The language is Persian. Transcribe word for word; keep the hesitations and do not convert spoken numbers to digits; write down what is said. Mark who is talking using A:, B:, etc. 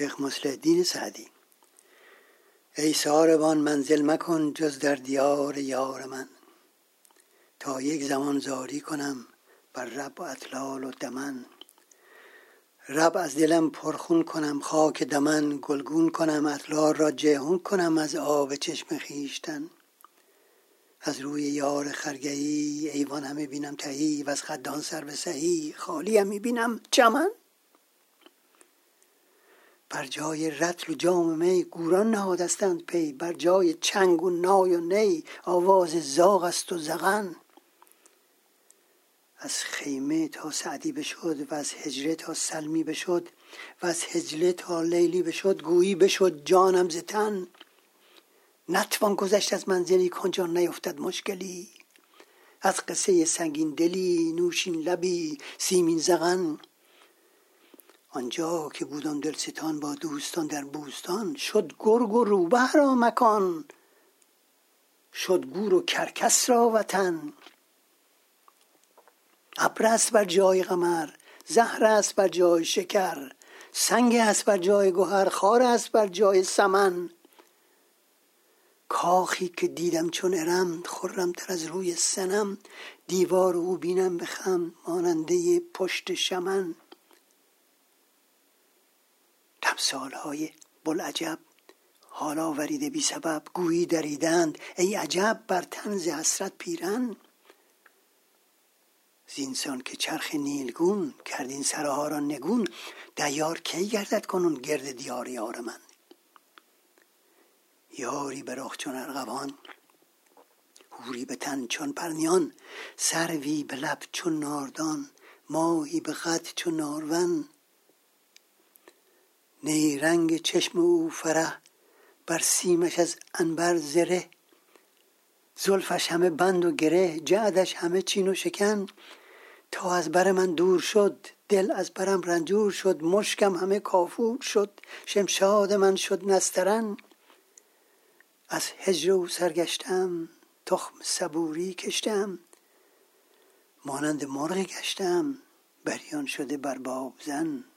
A: شیخ مصلح الدین سعدی. ای ساربان منزل مکن جز در دیار یار من، تا یک زمان زاری کنم بر رب و اطلال و دمن. رب از دلم پرخون کنم خاک دمن، گلگون کنم اطلال را جیحون کنم از آب چشم خویشتن. از روی یار خرگهی ایوان همه بینم تهی، و از خدان سر به سهی خالی همی بینم چمن. بر جای رطل و جام می گوران نهادستند پی، بر جای چنگ و نای و نی آواز زاغ است و زغن. از خیمه تا سعدی بشد و از حجره تا سلمی بشد، و از حجله تا لیلی بشد گویی بشد جانم ز تن. نتوان گذشت از منزلی کانجا نیفتد مشکلی، از قصه سنگین دلی نوشین لبی سیمین زغن. آنجا که بودم دلستان با دوستان در بوستان، شد گرگ و روبه را مکان، شد گور و کرکس را وطن. ابر است بر جای قمر، زهر است بر جای شکر، سنگ است بر جای گوهر، خار است بر جای سمن. کاخی که دیدم چون ارم، خرم تر از روی صنم، دیوار او بینم به خم ماننده پشت شمن. تمثالهای بوالعجب حال آوریده بی سبب، گویی دریدند ای عجب بر تن ز حسرت پیرن. زینسان که چرخ نیلگون کردین سرها را نگون، دیار کی گردد کنون گرد دیار یار من. یاری به رخ چون ارغوان، حوری به تن چون پرنیان، سروی به لب چون ناردان، ماهی به قد چون نارون. نیرنگ چشم او فرح، بر سیمش از عنبر زره، زلفش همه بند و گره، جعدش همه چین و شکن. تا از بر من دور شد دل از برم رنجور شد، مشکم همه کافور شد شمشاد من شد نسترن. از هجر او سرگشتم تخم صبوری کشتم، مانند مرغ گشتم بریان شده بر باب زن.